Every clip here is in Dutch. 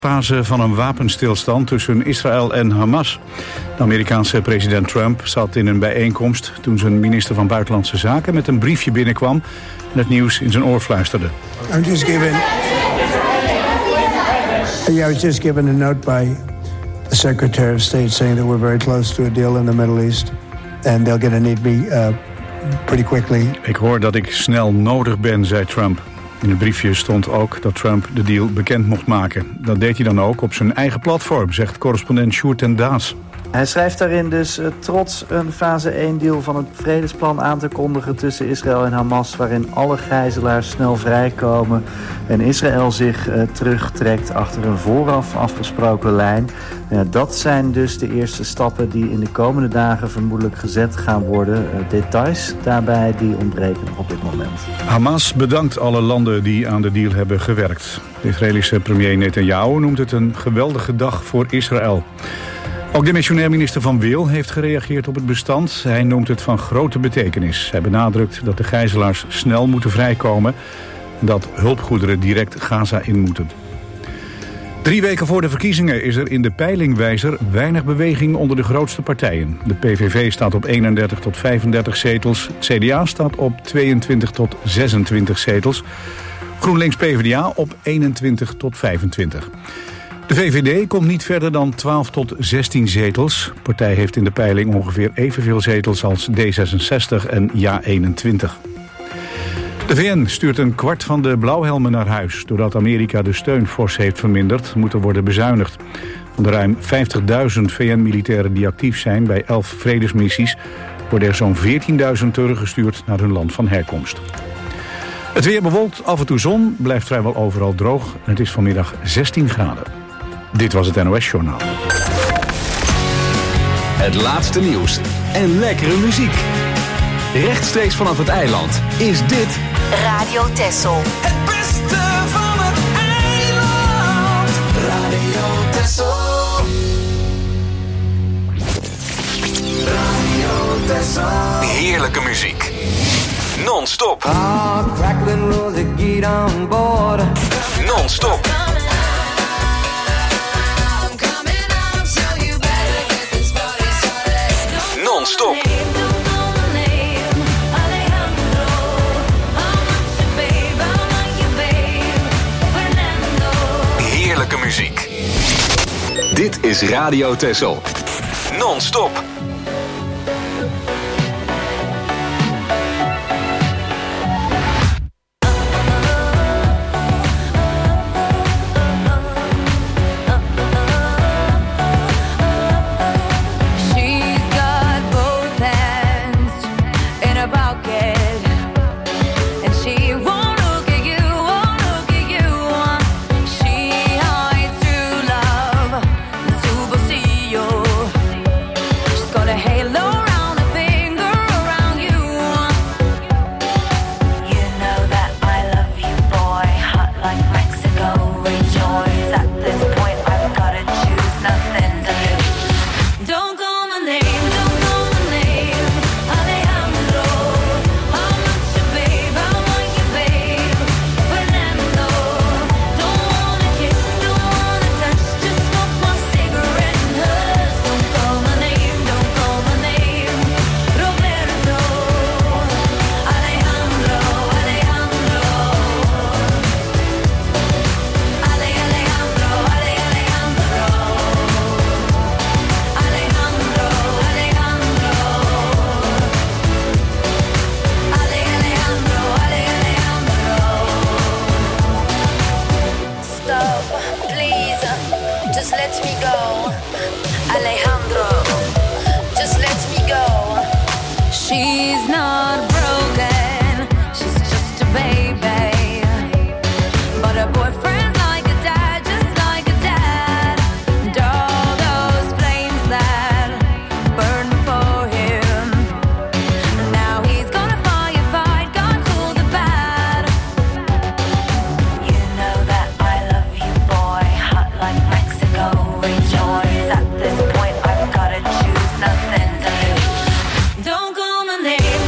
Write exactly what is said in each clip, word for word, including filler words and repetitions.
Fase van een wapenstilstand tussen Israël en Hamas. De Amerikaanse president Trump zat in een bijeenkomst toen zijn minister van Buitenlandse Zaken met een briefje binnenkwam en het nieuws in zijn oor fluisterde. I'm just given. Yeah, I was just given a note by the Secretary of State saying that we're very close to a deal in the Middle East, and they're going to need me uh, pretty quickly. Ik hoor dat ik snel nodig ben, zei Trump. In het briefje stond ook dat Trump de deal bekend mocht maken. Dat deed hij dan ook op zijn eigen platform, zegt correspondent Sjoerd ten Daas. Hij schrijft daarin dus uh, trots een fase één deal van het vredesplan aan te kondigen tussen Israël en Hamas, waarin alle gijzelaars snel vrijkomen en Israël zich uh, terugtrekt achter een vooraf afgesproken lijn. Uh, dat zijn dus de eerste stappen die in de komende dagen vermoedelijk gezet gaan worden. Uh, details daarbij die ontbreken nog op dit moment. Hamas bedankt alle landen die aan de deal hebben gewerkt. De Israëlische premier Netanyahu noemt het een geweldige dag voor Israël. Ook de missionair minister Van Wil heeft gereageerd op het bestand. Hij noemt het van grote betekenis. Hij benadrukt dat de gijzelaars snel moeten vrijkomen en dat hulpgoederen direct Gaza in moeten. Drie weken voor de verkiezingen is er in de peilingwijzer weinig beweging onder de grootste partijen. De P V V staat op eenendertig tot vijfendertig zetels. Het C D A staat op tweeëntwintig tot zesentwintig zetels. GroenLinks P v d A op eenentwintig tot vijfentwintig. De V V D komt niet verder dan twaalf tot zestien zetels. De partij heeft in de peiling ongeveer evenveel zetels als D zesenzestig en JA eenentwintig. De V N stuurt een kwart van de blauwhelmen naar huis. Doordat Amerika de steun fors heeft verminderd, moet er worden bezuinigd. Van de ruim vijftigduizend V N-militairen die actief zijn bij elf vredesmissies, worden er zo'n veertienduizend teruggestuurd naar hun land van herkomst. Het weer bewolkt, af en toe zon, blijft vrijwel overal droog en het is vanmiddag zestien graden. Dit was het N O S-journaal. Het laatste nieuws en lekkere muziek. Rechtstreeks vanaf het eiland is dit Radio Texel. Het beste van het eiland. Radio Texel. Radio Texel. heerlijke muziek. Non-stop. Ah, crackling rose, get on board. Non-stop. Non-stop. Heerlijke muziek. Dit is Radio Texel. Non-stop. Don't call my name.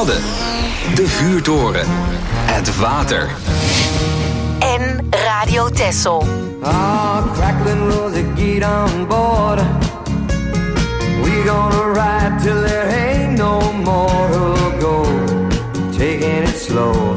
Wadden. De vuurtoren. Het water. En Radio Texel. Ah, crackling rosy, get on board. We gonna ride till there ain't no more to go. Taking it slow.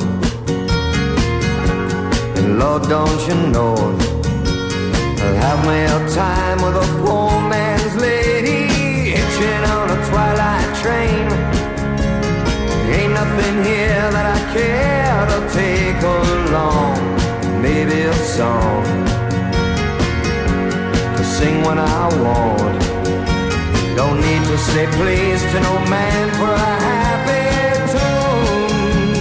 And Lord, don't you know, I'll have me a time with a poor man's lady, hitching on a twilight train. Ain't nothing here that I care to take along. Maybe a song to sing when I want. Don't need to say please to no man for a happy tune.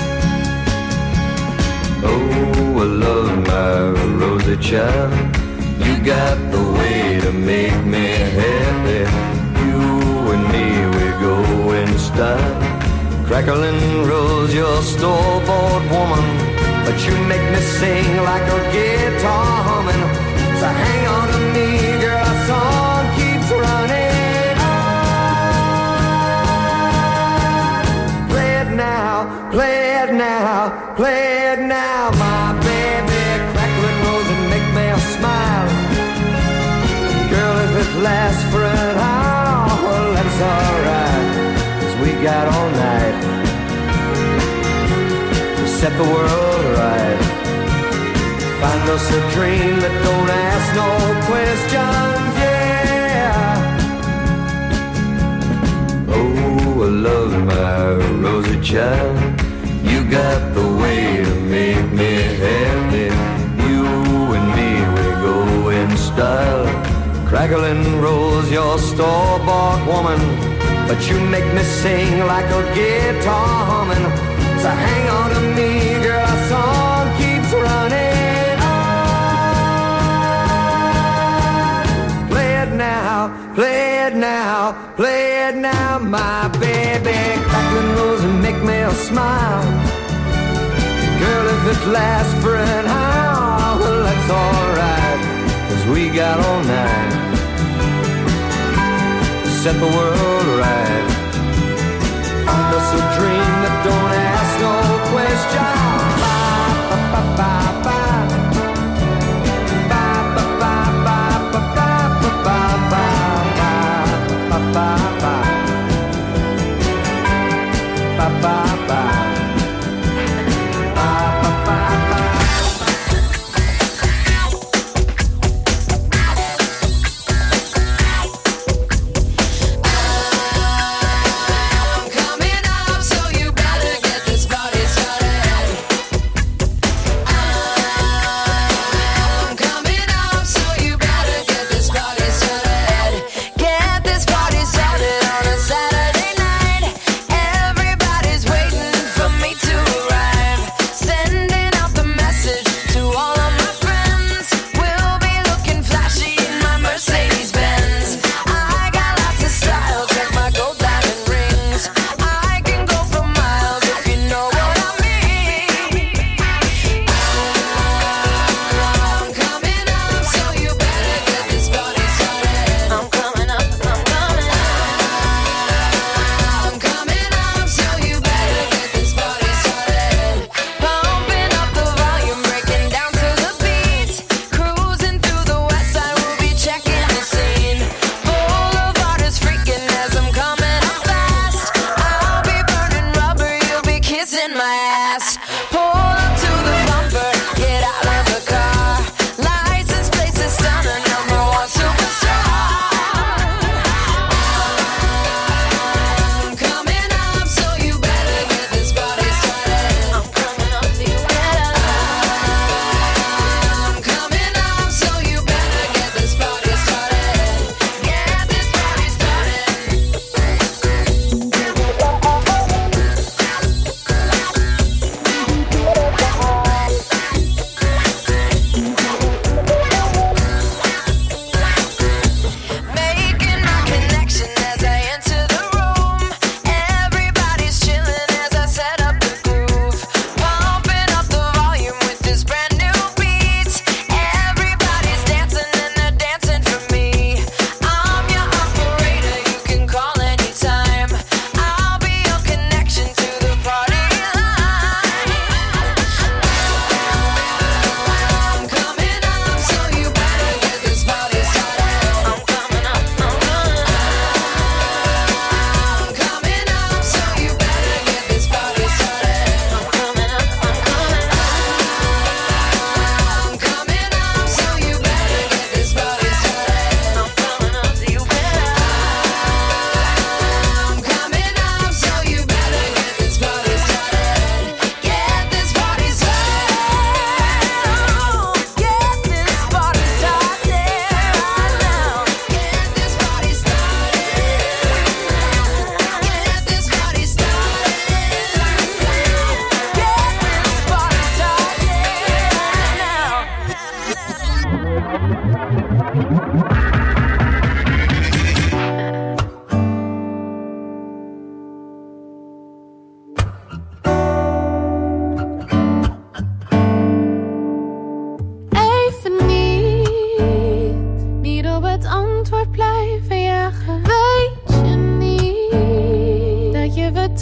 Oh, I love my rosy child. You got the way to make me happy. You and me, we go in style. Crackling rose, your store-bought woman, but you make me sing like a guitar humming. So hang on to me, girl, our song keeps running on. Play it now, play it now, play it now, my baby. Crackling rose and make me smile. Girl, if it lasts for an hour, well, that's alright, 'cause we got all night to set the world right. Find us a dream that don't ask no questions, yeah. Oh, I love my rosy child. You got the way to make me happy. You and me, we go in style. Crackling rose, your store-bought woman, but you make me sing like a guitar humming. So hang on to me, girl, our song keeps running on. Play it now, play it now, play it now, my baby. Crackling rose and make me a smile. Girl, if it lasts for an hour, well, that's alright, 'cause we got all night to set the world right. Find us a dream that don't ask no question. Bye, bye, bye, bye, bye, bye, bye, bye, bye, bye, bye, bye, bye, bye, bye, bye, bye. So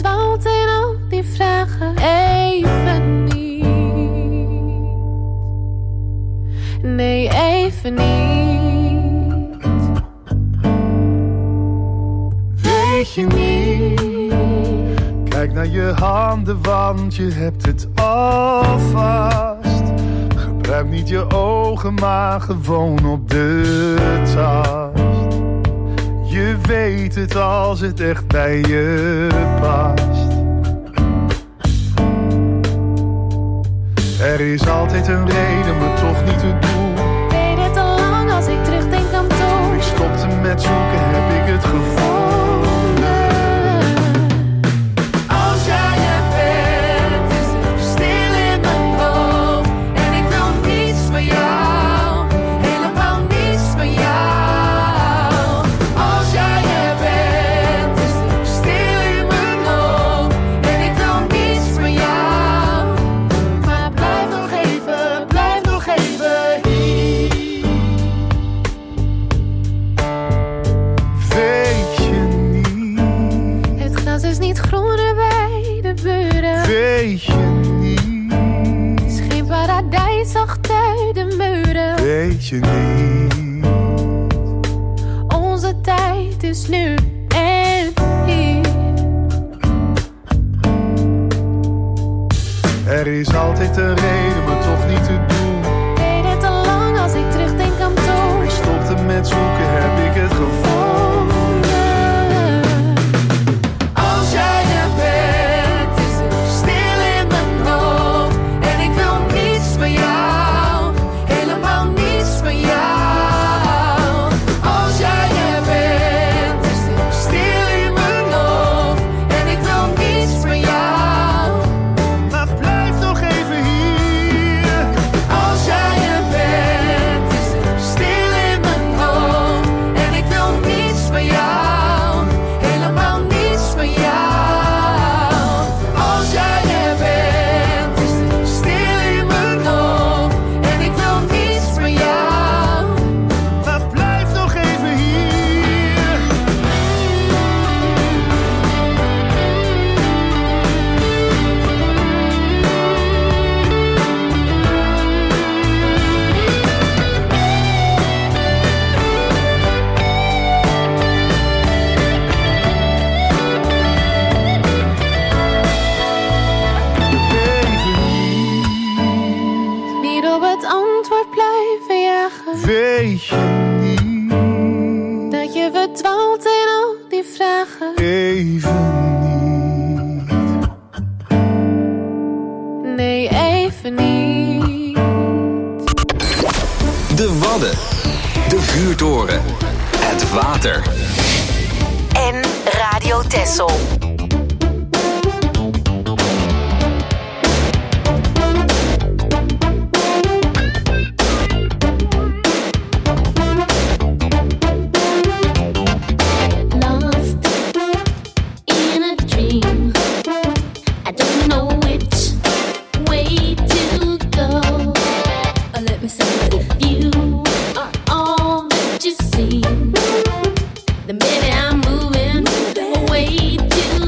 verdwaald in al die vragen. Even niet. Nee, even niet. Weet je niet? Kijk naar je handen, want je hebt het alvast. Gebruik niet je ogen, maar gewoon op de tast. Je weet het als het echt bij je past. Er is altijd een reden, maar toch niet het doel. Weet het al lang als ik terugdenk aan toen. Ik stopte met zoeken, heb ik het gevonden. Als jij er bent, is het stil in mijn hoofd. En ik wil niets van jou, helemaal niets van jou. Als jij er bent, is het stil in mijn hoofd. En ik wil niets van jou. Maar blijf nog even, blijf nog even hier. Weet je niet? Het gras is niet groener bij de buren. Weet je niet? Het is geen paradijs achter de muren. Weet je niet? Onze tijd is nu en hier. Er is altijd een reden, maar toch niet het doel. Weet het al lang als ik terugdenk aan toen. Ik stopte met zoeken, heb ik het gevonden. Als jij er bent, is het stil in mijn hoofd. En ik wil niets van jou, helemaal niets van jou. Als jij er bent, is het stil in mijn hoofd. En ik wil niets van jou. Maar blijf nog even hier. Als jij er bent, is het stil in mijn hoofd. En ik wil niets van jou, helemaal niets van jou. Als jij er bent, is het stil in mijn hoofd. En ik wil niets van jou. Maar blijf nog even hier. Niet op het antwoord blijven jagen. Weet je niet? Dat je verdwaalt in al die vragen. Even niet. Nee, even niet. De Wadden. De vuurtoren. Het water. En Radio Texel. Lost in a dream. I don't know which way to go. Oh, let me say, if you are all that you see, then maybe I'm moving away too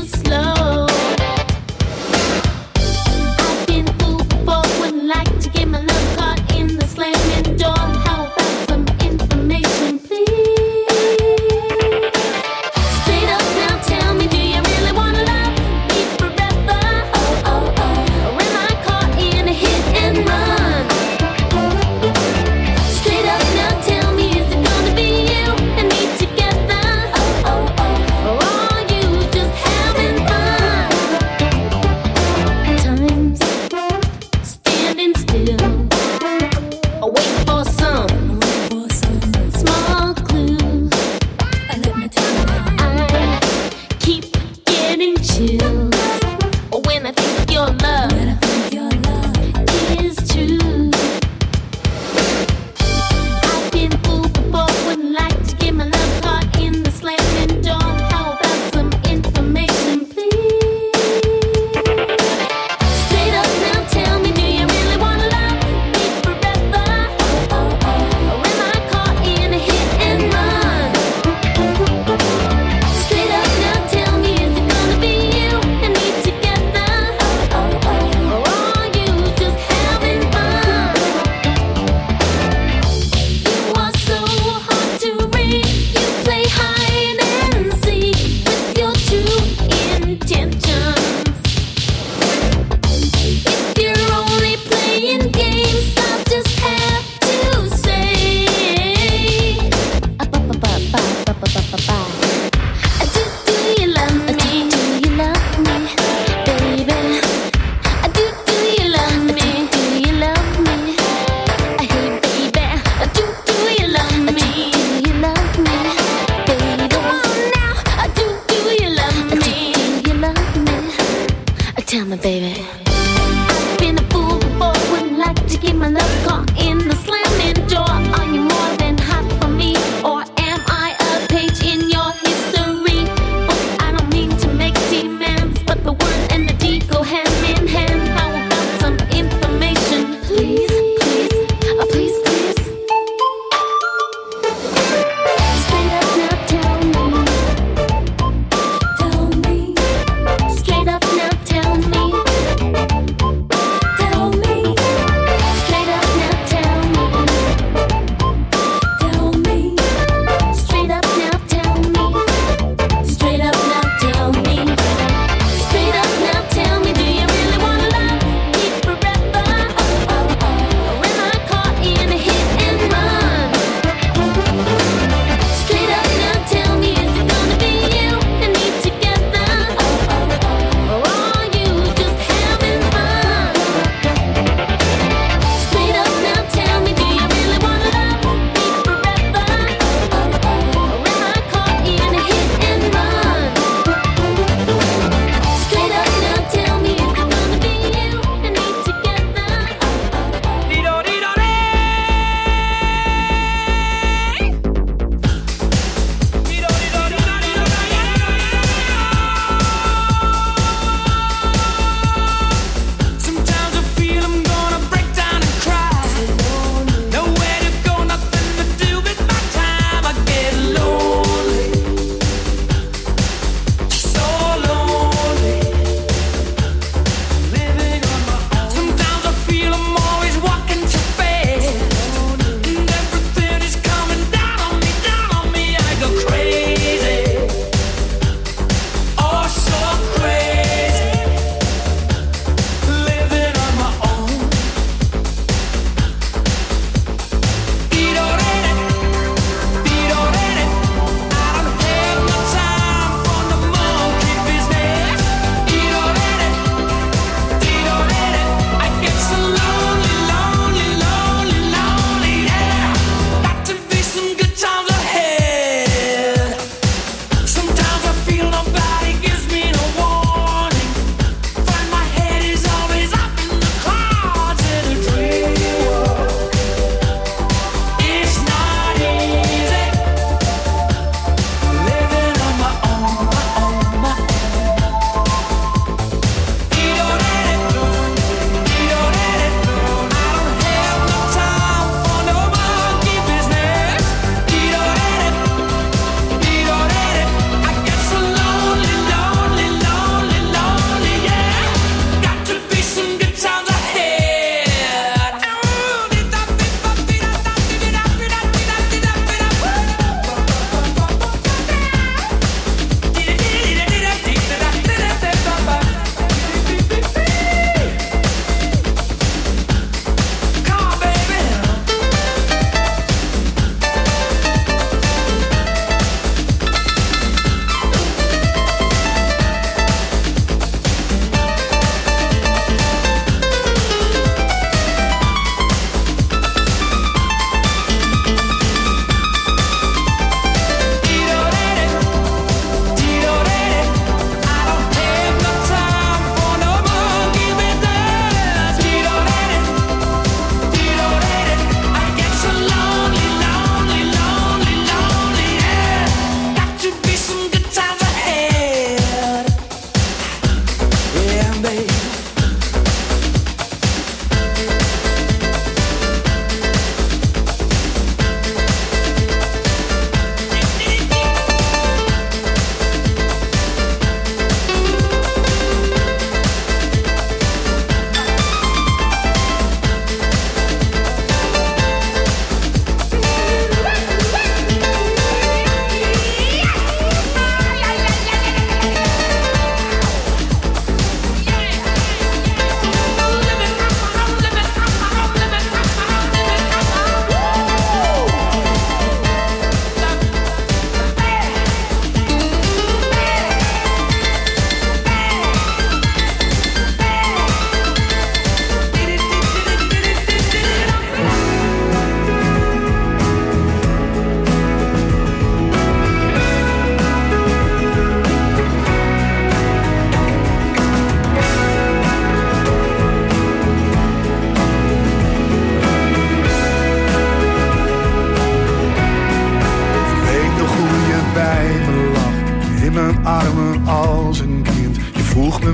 my love caught in the slamming door? Are you more than hot for me, or am I a page in your history? Oh, I don't mean to make demands, but the word and the deed go hand in hand. How about some information, please, please, oh please, please. Straight up now, tell me, tell me. Straight up now, tell me, tell me. Straight up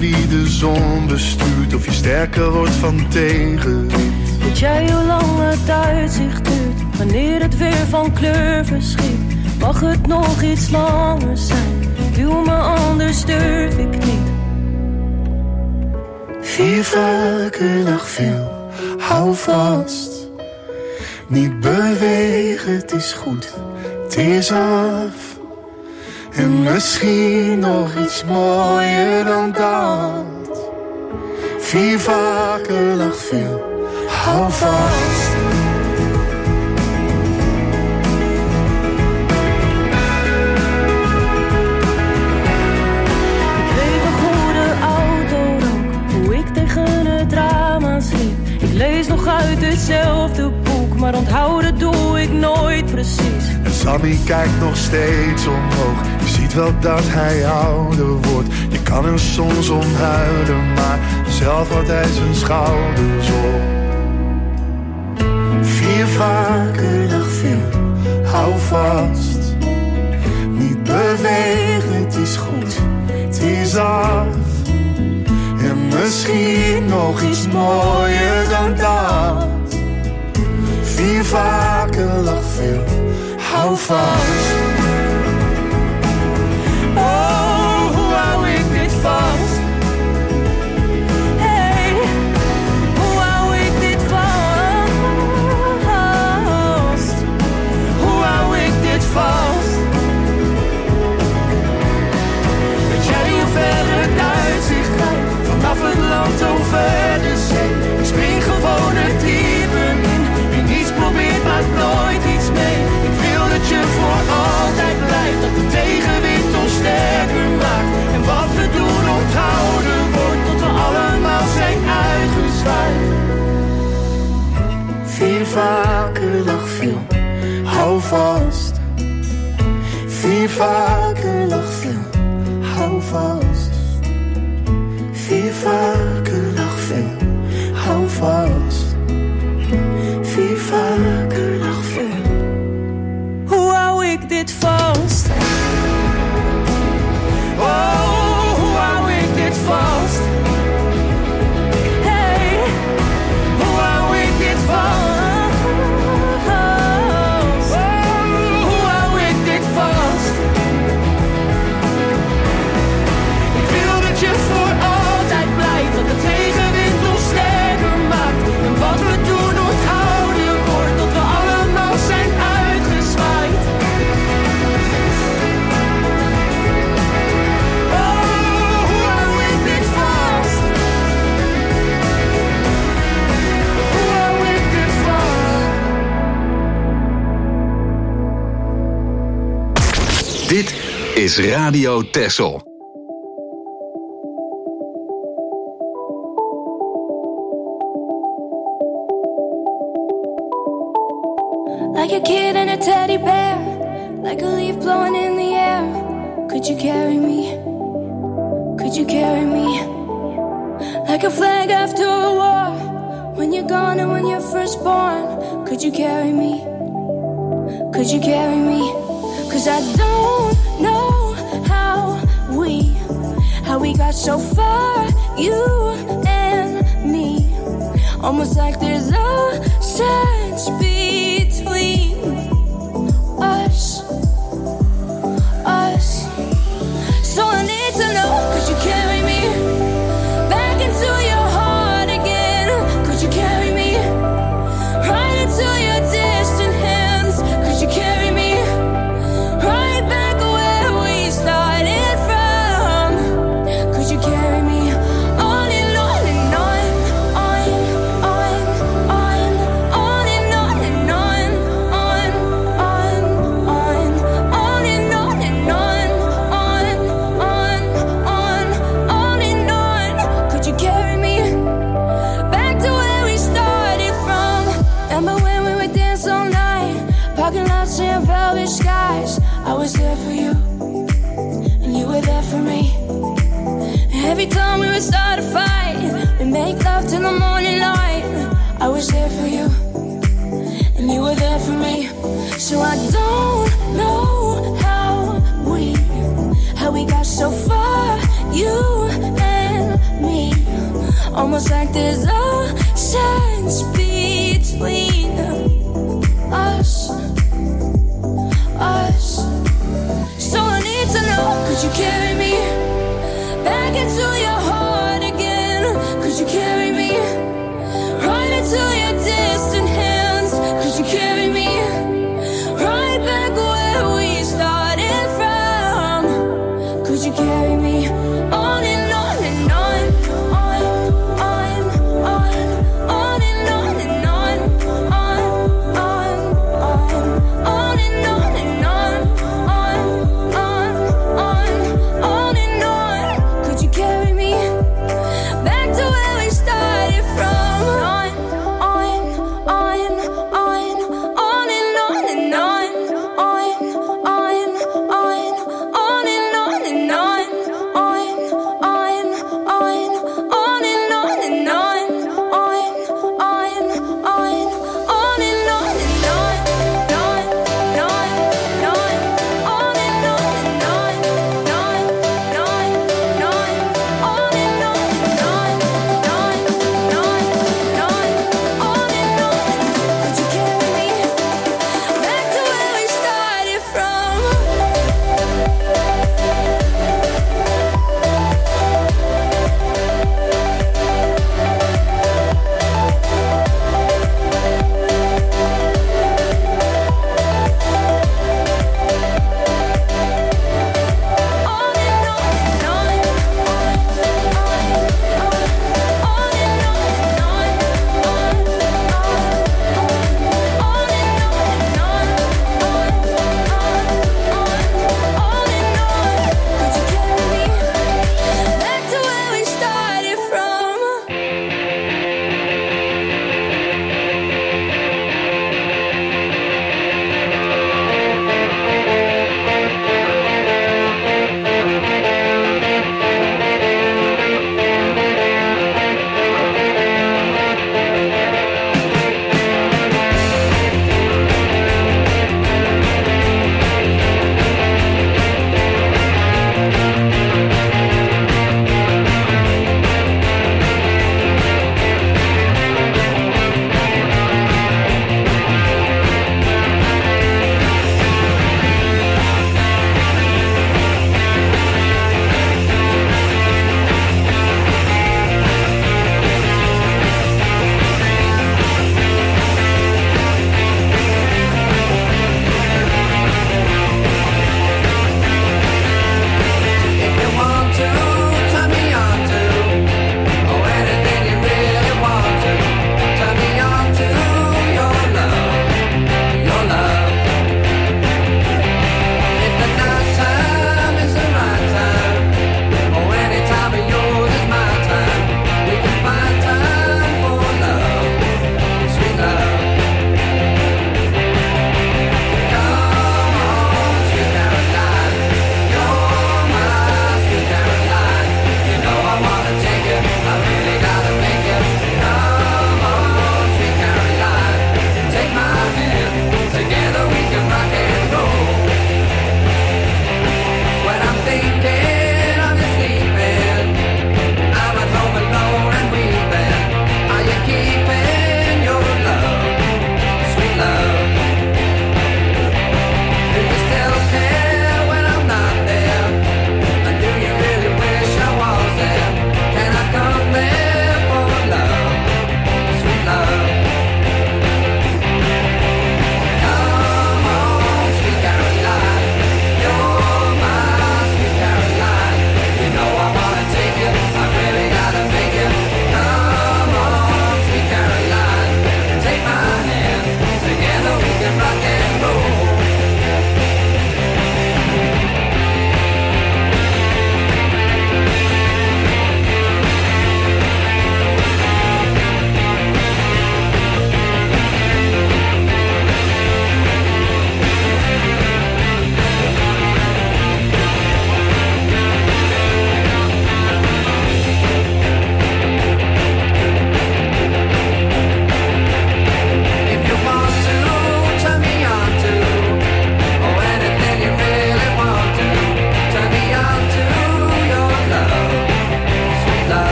wie de zon bestuurt, of je sterker wordt van tegenwind. Weet jij hoe lang het uitzicht duurt, wanneer het weer van kleur verschiet? Mag het nog iets langer zijn, duw me anders durf ik niet. Vier vaker nog veel, hou vast. Niet bewegen, het is goed, het is af. En misschien nog iets mooier dan dat. Vier vaker nog veel, hou vast. Ik weet nog hoe de auto rook, hoe ik tegen het raam aansliep. Ik lees nog uit hetzelfde boek, maar onthouden doe ik nooit precies. En Sammy kijkt nog steeds omhoog, je ziet wel dat hij ouder wordt. Je kan er soms om huilen, maar zelf houdt hij zijn schouders op. Vier vaker nog veel, hou vast. Niet bewegen, het is goed, het is af. En misschien nog iets mooier dan dat. Vier vaker nog veel, hou vast. Oh, hoe hou ik dit vast? Hey, hoe hou ik dit vast? Hoe hou ik dit vast? Weet jij hoe ver het uitzicht lijkt? Vanaf het land over de zee. Ik spring gewoon het diepe in. Wie niets probeert maakt nooit iets mee. Ik wil dat je voor altijd blijft. Dat de tegenwind ons sterker maakt. En wat we doen onthouden wordt. Tot we allemaal zijn uitgezwaaid. Vier vaker nog veel, hou vast. Vier vaker nog veel, hou vast. Vier vaker nog veel, hou vast. Vier vaker nog veel. Hoe hou ik dit vast? Oh, hoe hou ik dit vast? Hey, hoe hou ik dit vast? Oh, hoe hou ik dit vast? Ik wil dat je voor altijd blijft. Dat de tegenwind ons sterker maakt. En wat we doen onthouden wordt. Tot we allemaal zijn uitgezwaaid. Oh, hoe hou ik dit vast? Hoe hou ik dit vast? Dit is Radio Texel. Like a kid and a teddy bear, like a leaf blowing in the air. Could you carry me? Could you carry me? Like a flag after a war, when you're gone and when you're first born. Could you carry me? Could you carry me? Cause I don't know how we, how we got so far, you and me. Almost like there's a sense between us, us. So I need to know, could you carry me back into your heart again? Could you carry me right into your distant hands? Could you carry me right back where we started from? Could you carry me on and on and on, on, on, on, on and on and on, on, on, on, on and on and on, on, on, on, on and on? Could you carry me back to where we started from? Remember when we would dance all night, parking lots and velvet skies? I was there for you, and you were there for me. Every time we would start a fight, we make love till the morning light. I was there for you, and you were there for me. So I don't know how we, how we got so far, you and almost like there's oceans between us, us. So I need to know, could you carry me back into your heart again? Could you carry me right into your distant hands? Could you carry me right back where we started from? Could you carry me on and on and on, on, on, on, on and on and on, on, on, on, on and on and on, on, on, on, on and on? Could you carry me?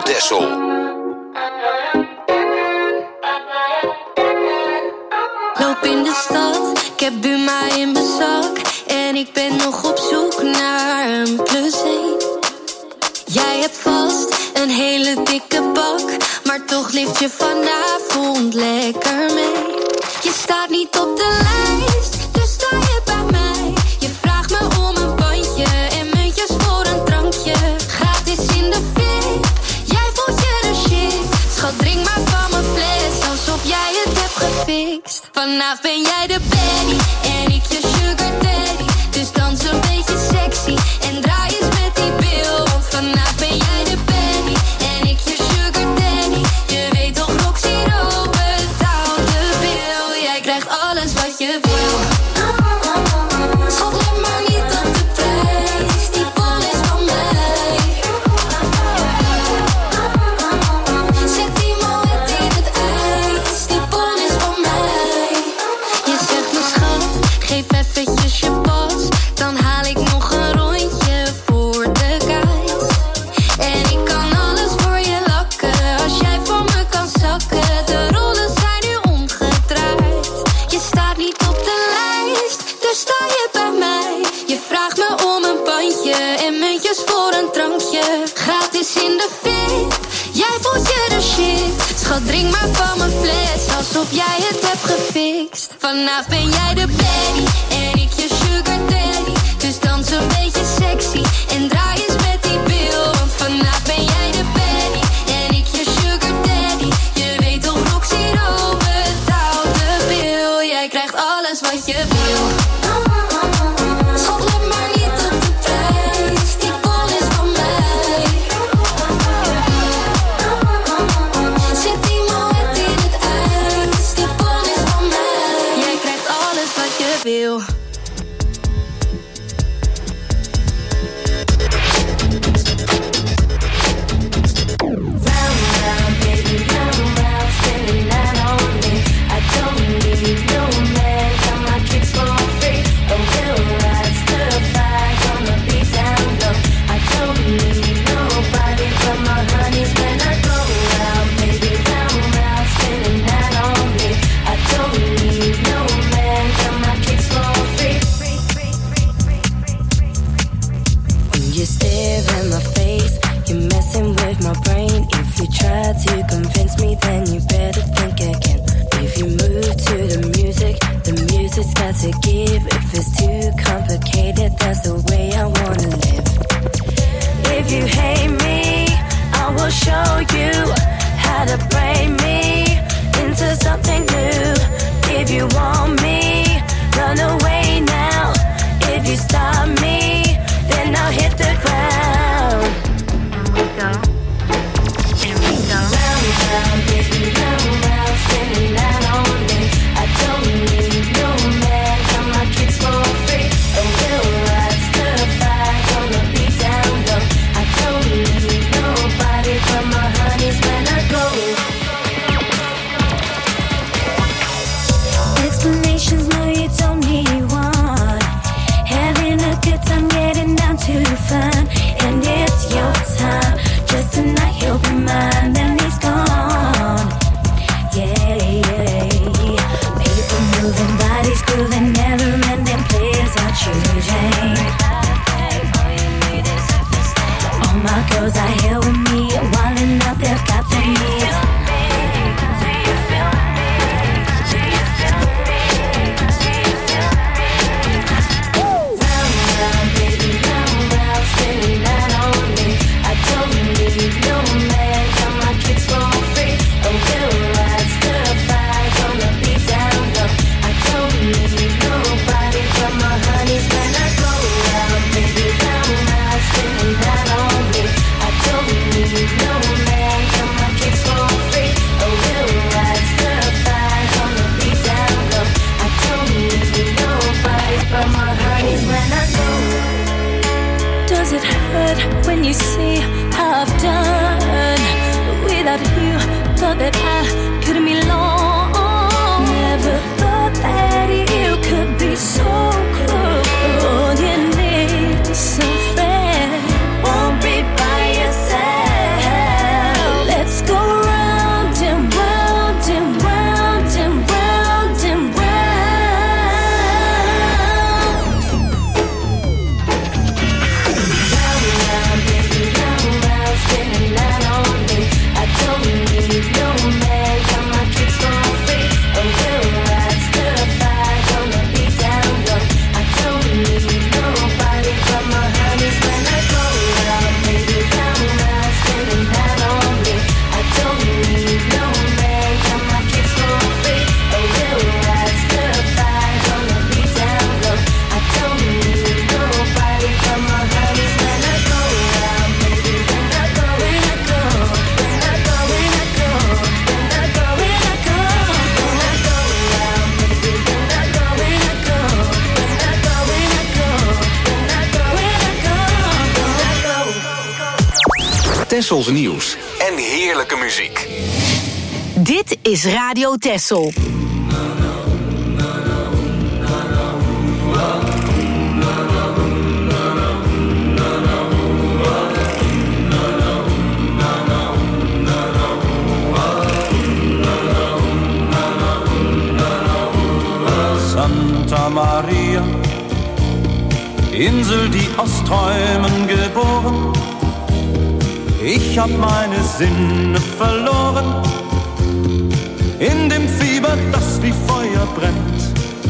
Texel. Loop in de stad, ik heb Buma in mijn zak. En ik ben nog op zoek naar een plus één. Jij hebt vast een hele dikke bak, maar toch lift je vanavond lekker mee. Je staat niet op de lijst, dus sta je bij mij. Je vraagt me om een bandje en muntjes voor een drankje. Gratis in de VIP, jij voelt je de shit. Schat, drink maar van mijn fles, alsof jij het hebt gefixt. Vanavond ben jij de baddie en ik je sugar daddy. Dus dans een beetje sexy en draai eens met die bil. Want vanavond ben jij de baddie en ik je sugar daddy. Je weet toch, Roxy Rowe, betaal de bil. Jij krijgt alles wat je wil. Schat, let maar niet op de prijs, die bol is van mij. Zet die moed in het ijs, die bol is van mij. Je zegt me schat, geef eventjes je pas, dan haal ik nog een rondje voor de guys. En ik kan alles voor je lakken, als jij voor me kan zakken. De rollen zijn nu omgedraaid. Je staat niet op de lijst, dus sta je bij mij. Je vraagt me om een bandje en muntjes voor een drankje. Gratis in de VIP, jij voelt je de shit. Schat, drink maar van mijn fles, alsof jij het hebt gefixt. Vanavond ben jij de baddie en ik je sugar daddy. Dus dans een beetje sexy en draai eens met die bil. Want vanavond ben jij de baddie en ik je sugar daddy. Je weet toch, Roxy Rowe, betaal de bil. Jij krijgt alles wat je wil. Schat, let maar niet op de prijs, die bol is van mij. Zet die moed in het ijs, die bol is van mij. Jij krijgt alles wat je wil. Round, round, baby, round, round, spinning that on me. I don't need no man, got my kicks for free. A real ride, stir fry, gonna be down low. I don't need nobody but my honeys when I go round, baby, round, round, spinning that on me. I don't need no man, got my kicks for free. When you stare in my face, you're messing with my brain. If you try to convince me, then you better think again. If you move to the music, the music's got to give. If it's too complicated, that's the way I wanna live. If you hate me, I will show you how to break me into something new. If you want me, run away now. If you stop me, then I'll hit the ground. Round, round, baby, round, round, spinning that on me. I don't need no man, got my kicks for free. A real ride, stir fry, gonna be down low. I don't need nobody but my honeys when I go. Explanations, no, you don't need one. Having a good time, getting down to the fun, and it's your time. Just tonight you'll be mine, then he's gone. Yeah, yeah. People moving, bodies grooving, never ending plays are choosing. All my girls are here with me, wilding out, they've got the needs. Round, round, baby, round, round, spinning that on me. I don't need no man, got my kicks for free. A real ride, stir fry, gonna be down low. I don't need nobody but my honeys when I go round, baby, round, round, spinning that on me. I don't need no man, got my kicks for free. A real ride, stir fry, gonna be down low. I don't need nobody but my honeys when I go. Does it hurt when you see how I've done? Without you, thought that I couldn't be long. Never thought that you could be so cool. You need some friend, won't be by yourself. Tessels nieuws en heerlijke muziek. Dit is Radio Tessel. Santa Maria, Insel, die aus Träumen geboren. Ich hab meine Sinne verloren, in dem Fieber, das wie Feuer brennt.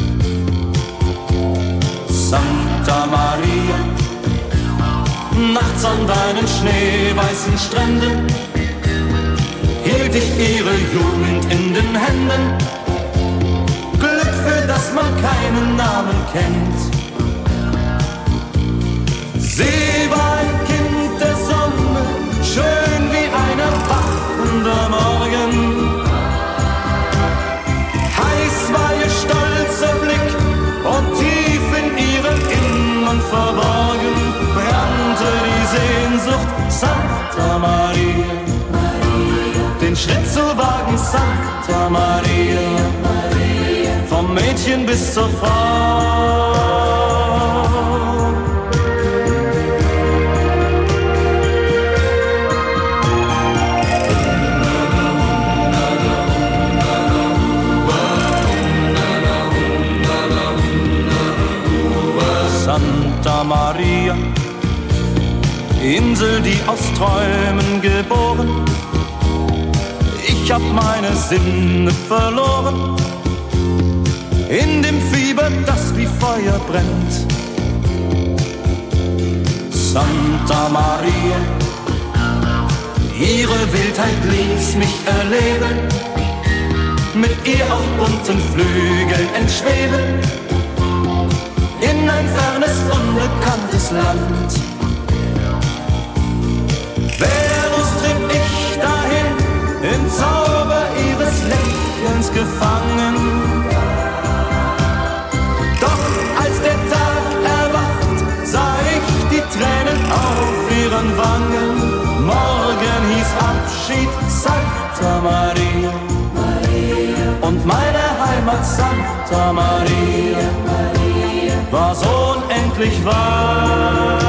Santa Maria, nachts an deinen schneeweißen Stränden, hielt ich ihre Jugend in den Händen. Glück, für das man keinen Namen kennt. Sie war ein Kind der Sonne, schön wie ein erwachender Morgen. Heiß war ihr stolzer Blick und tief in ihrem Innern verborgen brannte die Sehnsucht. Santa Maria, den Schritt zu wagen, Santa Maria, vom Mädchen bis zur Frau. Santa Maria, Insel, die aus Träumen geboren. Ich hab meine Sinne verloren, in dem Fieber, das wie Feuer brennt. Santa Maria, ihre Wildheit ließ mich erleben, mit ihr auf bunten Flügeln entschweben, in ein fernes, unbekanntes Land. Venus trieb ich dahin, im Zauber ihres Lächelns gefangen. Doch als der Tag erwacht, sah ich die Tränen auf ihren Wangen. Morgen hieß Abschied, Santa Maria, und meine Heimat Santa Maria war so unendlich weit.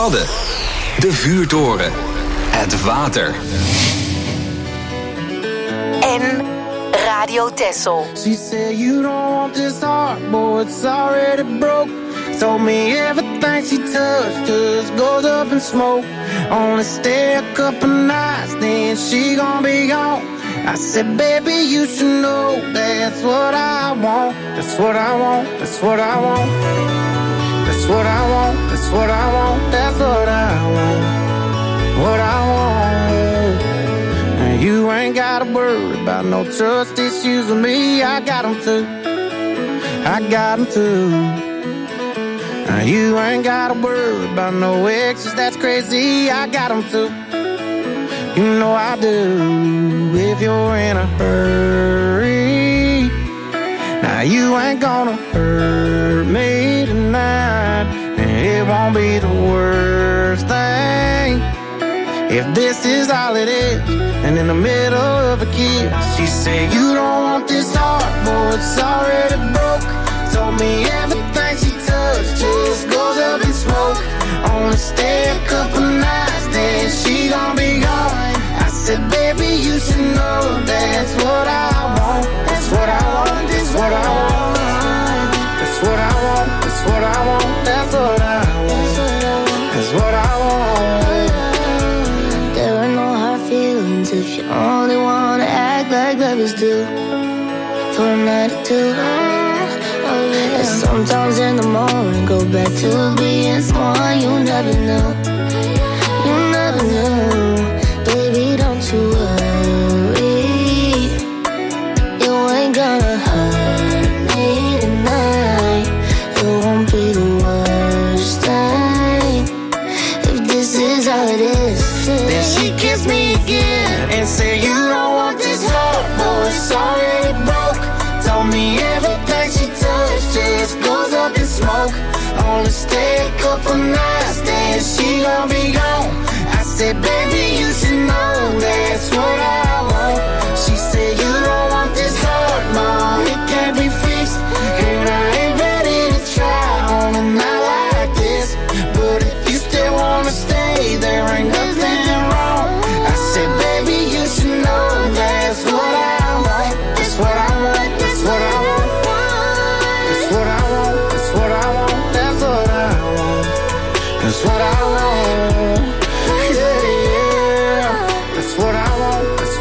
Wadden. De vuurtoren. Het water. En Radio Texel. She said you don't want this heart, boy, it's already broke. Told me everything she touched just goes up in smoke. Only stay a couple nights, then she gon' be gone. I said, baby, you should know that's what I want. That's what I want, that's what I want. That's what I want, that's what I want. That's what I want, what I want. And you ain't gotta worry about no trust issues with me. I got them too, I got them too. Now you ain't gotta worry about no exes, that's crazy. I got them too, you know I do. If you're in a hurry, now you ain't gonna hurt me tonight. And it won't be the worst thing if this is all it is. And in the middle of a kiss, she said, you don't want this heart, boy, it's already broke. Told me everything she touched just goes up in smoke. Only stay a couple nights, then she gon' be gone. I said, baby, you should know that's what I want. That's what I want, that's what I want. That's what I want, that's what I want. That's what I want, that's what I want. There are no hard feelings if you only wanna act like lovers do. For a night or two. Oh yeah. And sometimes in the morning go back to being someone you never knew. You never knew. Baby, don't you worry. You ain't gonna hurt me tonight. It won't be the worst thing if this is all it is. Then she kissed me again and said, you don't want this heart, boy, it's already broke. Told me everything she touched just goes up in smoke. Only stay a couple nights, then she gon' be gone. I said, baby, you should know that's what I want. She said, you don't want this heart, no, it can't be fixed. And I ain't ready to try on a night like this. But if you still wanna stay, there ain't nothing wrong. I said, baby, you should know that's what I want. That's what I want, that's what I want. That's what I want, that's what I want. That's what I want, that's what I want. Yeah, yeah. That's what I want, that's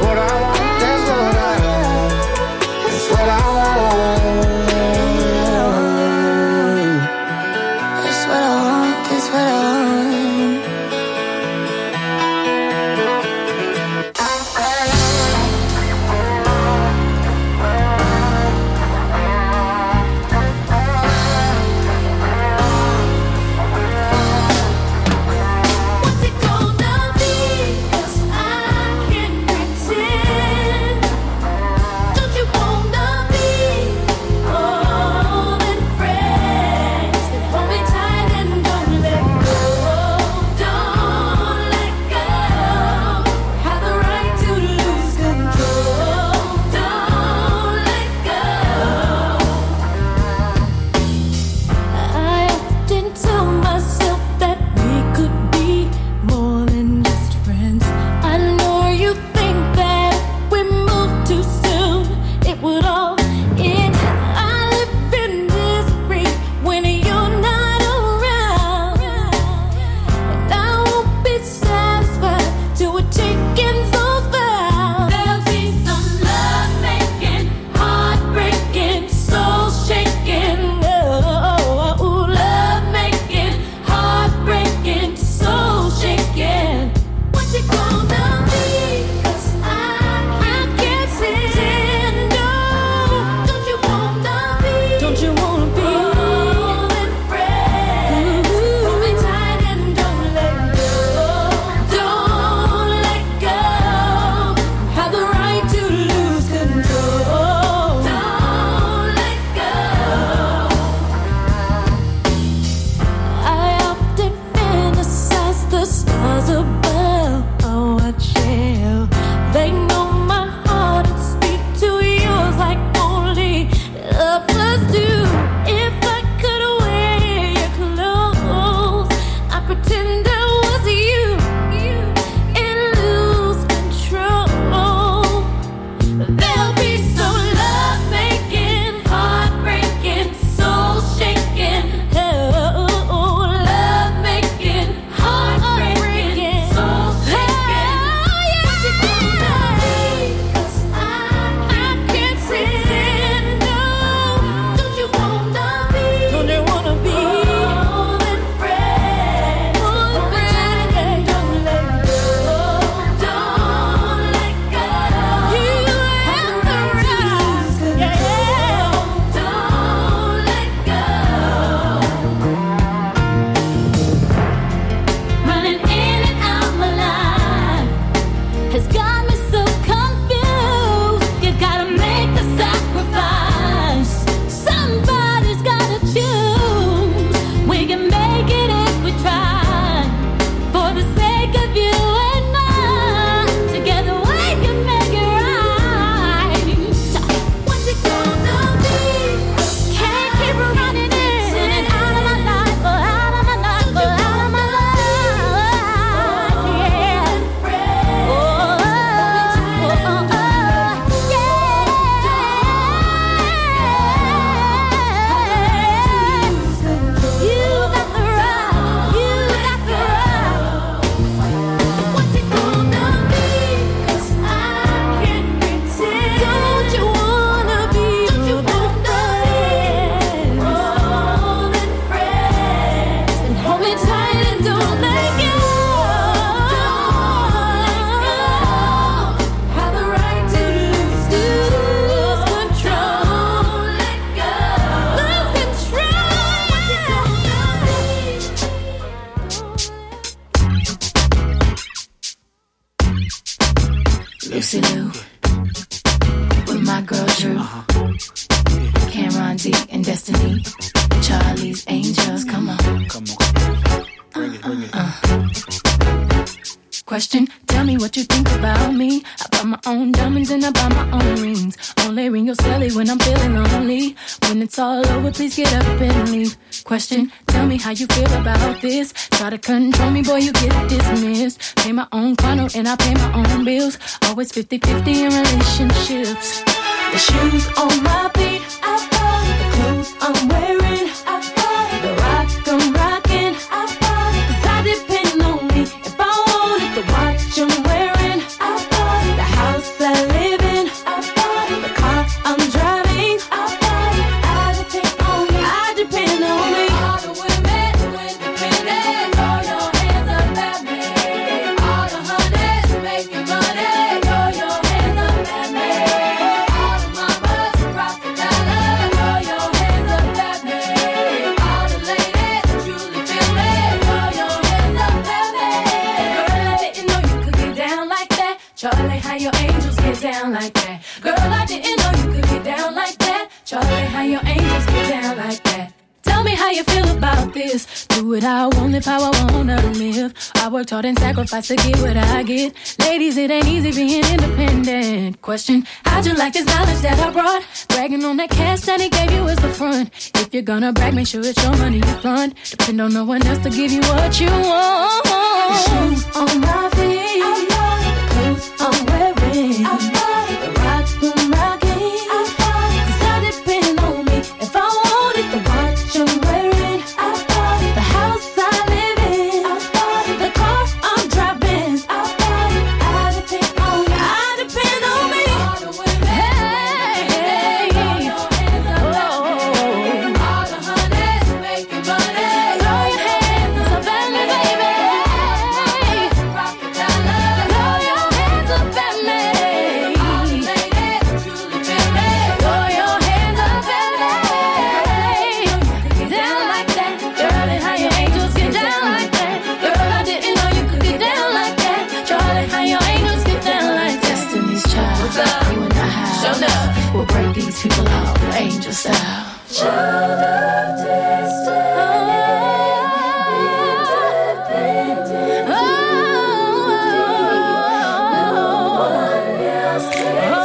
Lucy Lou, with my girl Drew, Cameron D and Destiny, Charlie's Angels. Come on, come on, bring it, bring it. Uh, uh. Question, tell me what you think about me. I buy my own diamonds and I buy my own rings. Only ring your celly when I'm feeling lonely. When it's all over, please get up and leave. Question, tell me how you feel about this. Try to control me, boy, you get dismissed. Pay my own condo and I pay my own bills. Always fifty-fifty in relationships. The shoes on my feet, I bought it. The clothes I'm wearing, I bought it. The rock I'm rocking, I bought it. Cause I depend on me. If I want it, the watch I'm wearing, I bought it. The house I live in, I bought it. The car I'm driving, I bought it. I depend on me, I depend on me. All the women who independent, throw your hands up at me. All the honeys who making money, throw your hands up at me. All the mamas who rock the dollar, throw your hands up at me. All the ladies who truly feel me, throw your hands up at me. Girl, I didn't know you could get down like that. Charlie, how your angels get down like that. Girl, I didn't know you could get down like that. Charlie, how your angels get down like that. Tell me how you feel about this. Do what I want, live how I wanna live. I worked hard and sacrificed to get what I get. Ladies, it ain't easy being independent. Question, how'd you like this knowledge that I brought? Bragging on that cash that he gave you as the front. If you're gonna brag, make sure it's your money you fund. Depend on no one else to give you what you want. The shoes on my feet, I bought it. The clothes I'm wearing, I bought it. The rock I'm rocking, I bought it. Cause I depend on me. If I want it, the watch I'm wearing, I bought it. The house I live in, I bought it. The car I'm driving, I bought it. I depend on me, I depend on me. All the women, hey, throw your hands up at me. All the honeys who making money, throw your hands up at me, baby. Rock the dollar, throw your hands up at me. All the ladies who truly feel me, throw your hands up at me. Get down like that. Charlie, how your angels get down like that. Girl, I didn't know you could get down like that. Charlie, how your angels get down like that. Destiny's Child, what's up? You and I have show up. We'll break these people out, angel style. Child of destiny, independent. No one else can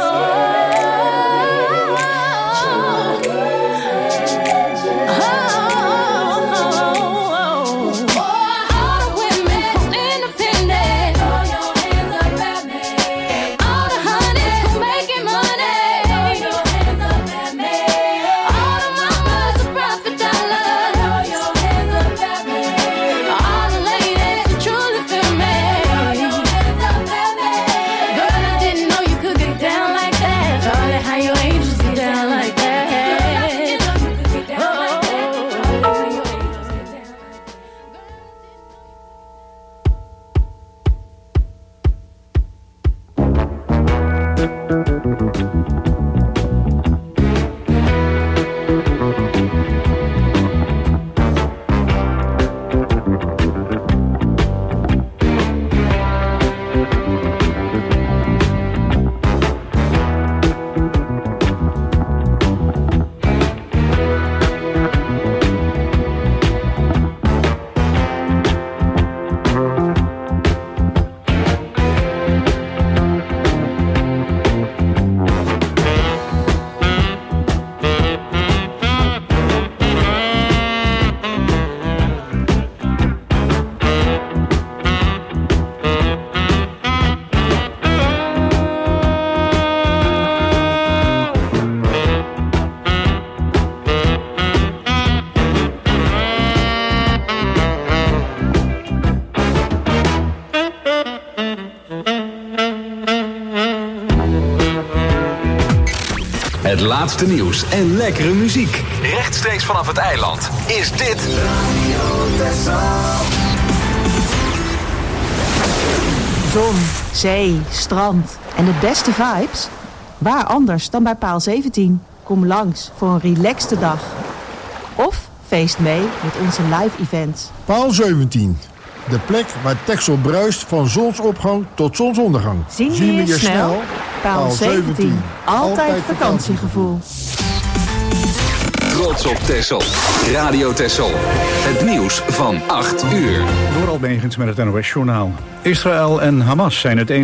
Het laatste nieuws en lekkere muziek. Rechtstreeks vanaf het eiland is dit Zon, zee, strand en de beste vibes? Waar anders dan bij Paal zeventien? Kom langs voor een relaxte dag. Of feest mee met onze live events. Paal zeventien, De plek waar Texel bruist van zonsopgang tot zonsondergang. Zien we je snel? Paal zeventien. Altijd vakantiegevoel. Trots op Texel. Radio Texel. Het nieuws van acht uur. Door Almegens met het N O S-journaal. Israël en Hamas zijn het eens.